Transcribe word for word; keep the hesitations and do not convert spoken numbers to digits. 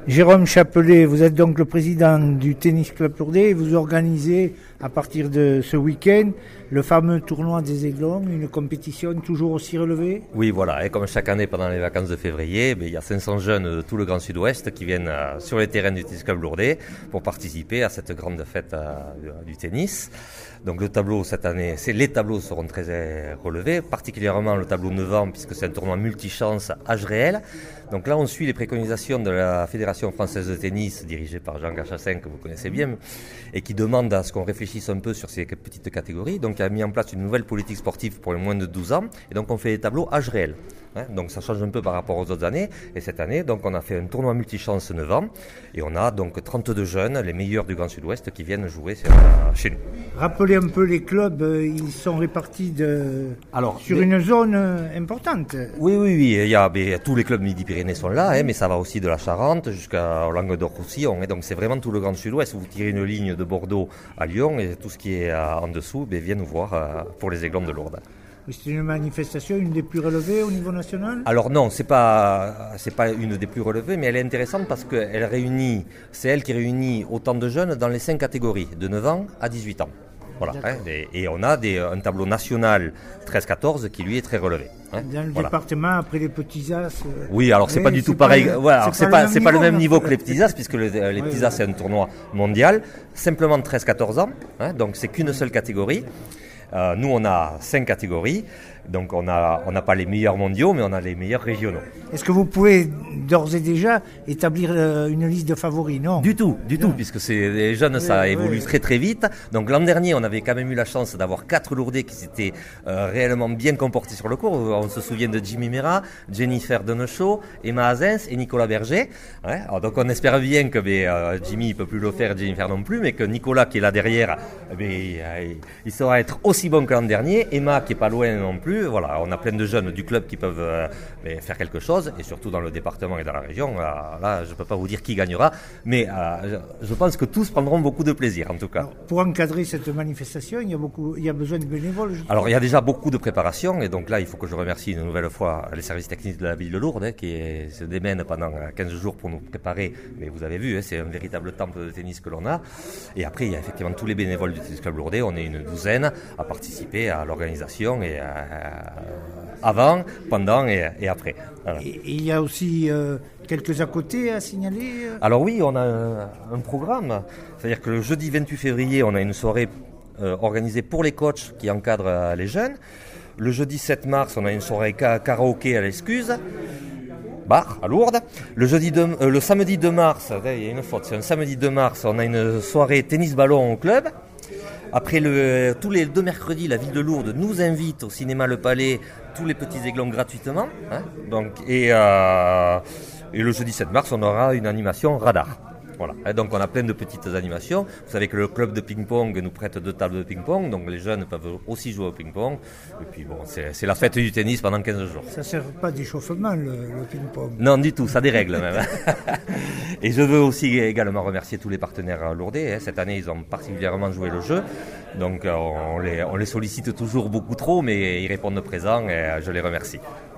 Jérôme Chapelet, vous êtes donc le président du Tennis Club Lourdes et vous organisez à partir de ce week-end le fameux tournoi des Aiglons, une compétition toujours aussi relevée. Oui, voilà, et comme chaque année pendant les vacances de février, il y a cinq cents jeunes de tout le Grand Sud-Ouest qui viennent sur les terrains du Tennis Club Lourdes pour participer à cette grande fête du tennis. Donc le tableau cette année, c'est, les tableaux seront très relevés, particulièrement le tableau neuf ans puisque c'est un tournoi multichance âge réel. Donc là on suit les préconisations de la Fédération française de tennis dirigée par Jean Gachassin que vous connaissez bien et qui demande à ce qu'on réfléchisse un peu sur ces petites catégories. Donc il a mis en place une nouvelle politique sportive pour les moins de douze ans et donc on fait des tableaux âge réel. Hein, donc ça change un peu par rapport aux autres années. Et cette année, donc on a fait un tournoi multichance neuf ans et on a donc trente-deux jeunes, les meilleurs du Grand Sud-Ouest, qui viennent jouer chez nous. Rappelez un peu les clubs, ils sont répartis de... Alors, sur les... une zone importante. Oui, oui, oui. Il y a, mais, tous les clubs Midi-Pyrénées sont là, hein, mais ça va aussi de la Charente jusqu'à Languedoc-Roussillon. Et donc c'est vraiment tout le Grand Sud-Ouest. Vous tirez une ligne de Bordeaux à Lyon et tout ce qui est en dessous, ben, viens nous voir euh, pour les Aiglons de Lourdes. C'est une manifestation, une des plus relevées au niveau national ? Alors non, c'est pas c'est pas une des plus relevées, mais elle est intéressante parce qu'elle réunit, c'est elle qui réunit autant de jeunes dans les cinq catégories, de neuf ans à dix-huit ans. Voilà, hein, et, et on a des, un tableau national treize quatorze qui lui est très relevé. Hein, dans le voilà. département, après les petits as. Euh, oui, alors c'est oui, pas du c'est tout pas pareil. Le, ouais, alors c'est, c'est pas, c'est pas le même niveau que les petits as, puisque le, les oui, petits as c'est un tournoi mondial, simplement treize quatorze ans, hein, donc c'est qu'une seule catégorie. Euh, nous, on a cinq catégories, donc on a, on n'a pas les meilleurs mondiaux, mais on a les meilleurs régionaux. Est-ce que vous pouvez d'ores et déjà établir euh, une liste de favoris ? Non. Du tout, du non. tout, puisque c'est, les jeunes, ça oui, évolue oui. très très vite. Donc l'an dernier, on avait quand même eu la chance d'avoir quatre Lourdais qui s'étaient euh, réellement bien comportés sur le court. On se souvient de Jimmy Mera, Jennifer Denechaud, Emma Azens et Nicolas Berger. Ouais, alors, donc on espère bien que mais, euh, Jimmy ne peut plus le faire, Jennifer non plus, mais que Nicolas qui est là derrière, mais, euh, il saura être aussi bon que l'an dernier. Emma qui est pas loin non plus. Voilà, on a plein de jeunes du club qui peuvent euh, faire quelque chose, et surtout dans le département et dans la région. Là, là je ne peux pas vous dire qui gagnera, mais euh, je, je pense que tous prendront beaucoup de plaisir, en tout cas. Alors, pour encadrer cette manifestation, il y a beaucoup, il y a besoin de bénévoles. Alors, il y a déjà beaucoup de préparation, et donc là, il faut que je remercie une nouvelle fois les services techniques de la ville de Lourdes, hein, qui est, se démènent pendant quinze jours pour nous préparer. Mais vous avez vu, hein, c'est un véritable temple de tennis que l'on a. Et après, il y a effectivement tous les bénévoles du Tennis Club Lourdes. On est une douzaine à participer à l'organisation et à avant, pendant et, et après. Voilà. Et il y a aussi euh, quelques à côté à signaler euh... Alors oui, on a un, un programme. C'est-à-dire que le jeudi vingt-huit février, on a une soirée euh, organisée pour les coachs qui encadrent euh, les jeunes. Le jeudi sept mars, on a une soirée ca- karaoké à l'Excuse. Bar à Lourdes. Le, jeudi de, euh, le samedi deux mars, il y a une faute, c'est un samedi deux mars, on a une soirée tennis-ballon au club. Après, le, tous les deux mercredis, la ville de Lourdes nous invite au cinéma Le Palais tous les petits Aiglons gratuitement. Hein, donc, et, euh, et le jeudi sept mars, on aura une animation radar. Voilà. Et donc on a plein de petites animations. Vous savez que le club de ping-pong nous prête deux tables de ping-pong, donc les jeunes peuvent aussi jouer au ping-pong. Et puis bon, c'est, c'est la fête du tennis pendant quinze jours. Ça ne sert pas d'échauffement le, le ping-pong ? Non, du tout, ça dérègle même. Et je veux aussi également remercier tous les partenaires lourdais. Cette année, ils ont particulièrement joué le jeu. Donc on les, on les sollicite toujours beaucoup trop, mais ils répondent présents et je les remercie.